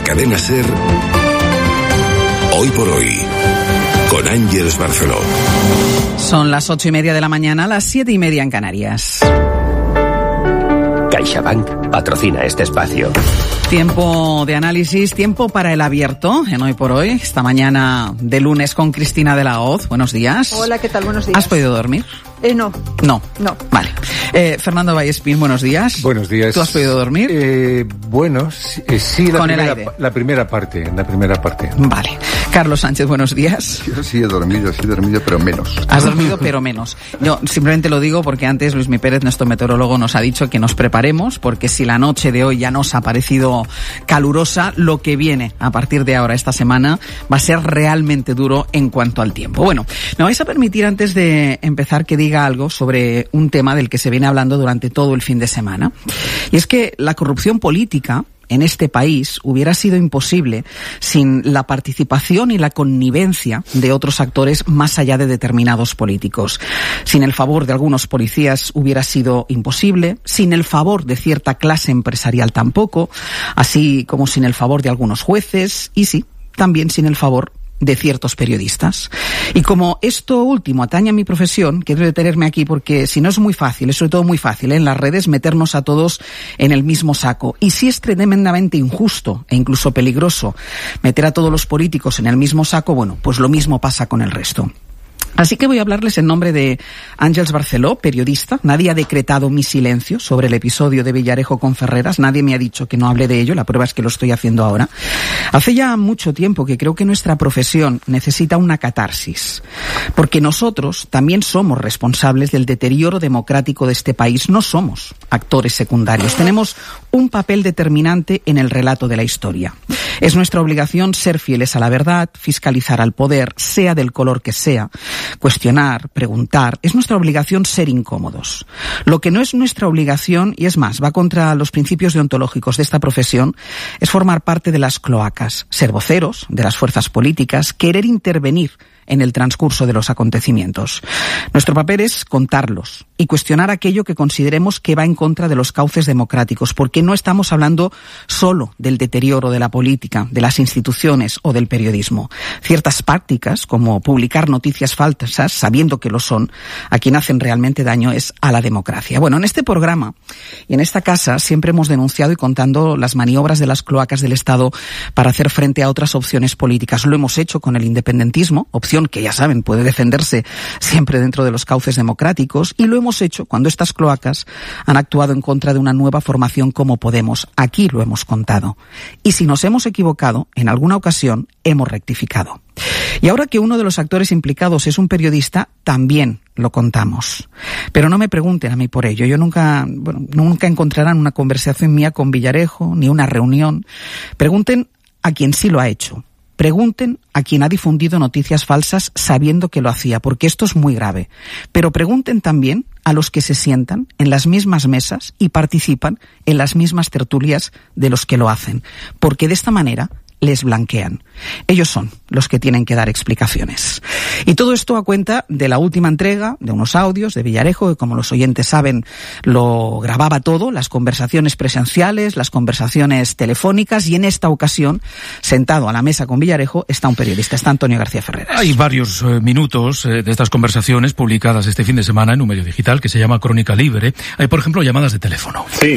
Cadena SER, Hoy por Hoy, con Ángeles Barceló. Son las 8:30 de la mañana, las 7:30 en Canarias. CaixaBank patrocina este espacio. Tiempo de análisis, tiempo para el abierto en Hoy por Hoy, esta mañana de lunes con Cristina de la Hoz. Buenos días. Hola, ¿qué tal? Buenos días. ¿Has podido dormir? No. Vale. Fernando Vallespín, buenos días. Buenos días. ¿Tú has podido dormir? Bueno, sí, la primera parte. Vale. Carlos Sánchez, buenos días. Yo sí he dormido, pero menos. Has dormido, pero menos. Yo simplemente lo digo porque antes Luismi Pérez, nuestro meteorólogo, nos ha dicho que nos preparemos, porque si la noche de hoy ya nos ha parecido calurosa, lo que viene a partir de ahora, esta semana, va a ser realmente duro en cuanto al tiempo. Bueno, me vais a permitir, antes de empezar, que diga algo sobre un tema del que se viene hablando durante todo el fin de semana. Y es que la corrupción política en este país hubiera sido imposible sin la participación y la connivencia de otros actores más allá de determinados políticos. Sin el favor de algunos policías hubiera sido imposible, sin el favor de cierta clase empresarial tampoco, así como sin el favor de algunos jueces y sí, también sin el favor de ciertos periodistas. Y como esto último atañe a mi profesión, quiero detenerme aquí porque si no es muy fácil, es sobre todo muy fácil en las redes meternos a todos en el mismo saco. Y si es tremendamente injusto e incluso peligroso meter a todos los políticos en el mismo saco, bueno, pues lo mismo pasa con el resto. Así que voy a hablarles en nombre de Ángeles Barceló, periodista. Nadie ha decretado mi silencio sobre el episodio de Villarejo con Ferreras. Nadie me ha dicho que no hable de ello. La prueba es que lo estoy haciendo ahora. Hace ya mucho tiempo que creo que nuestra profesión necesita una catarsis. Porque nosotros también somos responsables del deterioro democrático de este país. No somos actores secundarios. Tenemos un papel determinante en el relato de la historia. Es nuestra obligación ser fieles a la verdad, fiscalizar al poder, sea del color que sea, cuestionar, preguntar. Es nuestra obligación ser incómodos. Lo que no es nuestra obligación, y es más, va contra los principios deontológicos de esta profesión, es formar parte de las cloacas, ser voceros de las fuerzas políticas, querer intervenir en el transcurso de los acontecimientos. Nuestro papel es contarlos y cuestionar aquello que consideremos que va en contra de los cauces democráticos, porque no estamos hablando solo del deterioro de la política, de las instituciones o del periodismo. Ciertas prácticas, como publicar noticias falsas, sabiendo que lo son, a quien hacen realmente daño es a la democracia. Bueno, en este programa y en esta casa siempre hemos denunciado y contando las maniobras de las cloacas del Estado para hacer frente a otras opciones políticas. Lo hemos hecho con el independentismo, opción que ya saben puede defenderse siempre dentro de los cauces democráticos, y lo hemos hecho cuando estas cloacas han actuado en contra de una nueva formación como Podemos. Aquí lo hemos contado. Y si nos hemos equivocado, en alguna ocasión hemos rectificado. Y ahora que uno de los actores implicados es un periodista, también lo contamos. Pero no me pregunten a mí por ello. Nunca encontrarán una conversación mía con Villarejo, ni una reunión. Pregunten a quien sí lo ha hecho. Pregunten a quien ha difundido noticias falsas sabiendo que lo hacía, porque esto es muy grave. Pero pregunten también a los que se sientan en las mismas mesas y participan en las mismas tertulias de los que lo hacen, porque de esta manera les blanquean. Ellos son los que tienen que dar explicaciones. Y todo esto a cuenta de la última entrega de unos audios de Villarejo, que como los oyentes saben lo grababa todo, las conversaciones presenciales, las conversaciones telefónicas, y en esta ocasión, sentado a la mesa con Villarejo, está un periodista, está Antonio García Ferreras. Hay varios minutos de estas conversaciones publicadas este fin de semana en un medio digital que se llama Crónica Libre. Hay, por ejemplo, llamadas de teléfono. Sí.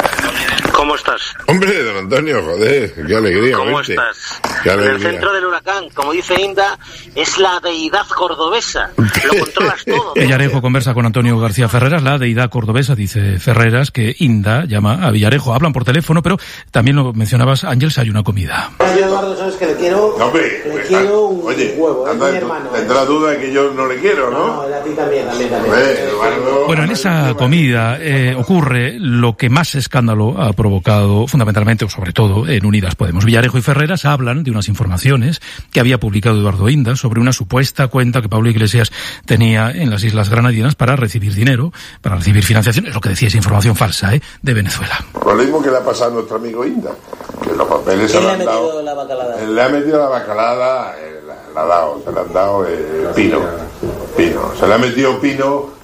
¿Cómo estás? Hombre, don Antonio, joder, qué alegría. ¿Cómo ¿viste? estás? Qué alegría. En el centro del huracán, como dice Inda, es la deidad cordobesa. Lo controlas todo. Villarejo conversa con Antonio García Ferreras, la deidad cordobesa, dice Ferreras, que Inda llama a Villarejo. Hablan por teléfono, pero también lo mencionabas, Ángeles, hay una comida. Yo, Eduardo, sabes que le quiero, quiero un huevo, es mi hermano. Tendrá duda de que yo no le quiero, ¿no? No, a ti también. Bueno, en esa comida ocurre lo que más escándalo ha provocado, fundamentalmente, o sobre todo, en Unidas Podemos. Villarejo y Ferreras hablan de unas informaciones que había publicado Eduardo Inda sobre una supuesta cuenta que Pablo Iglesias tenía en las Islas Granadinas para recibir dinero, para recibir financiación. Es lo que decía, esa información falsa, de Venezuela. Lo mismo que le ha pasado a nuestro amigo Inda, que los papeles se le han dado. La bacalada? Le ha metido la bacalada, se le han dado Pino. Se le ha metido Pino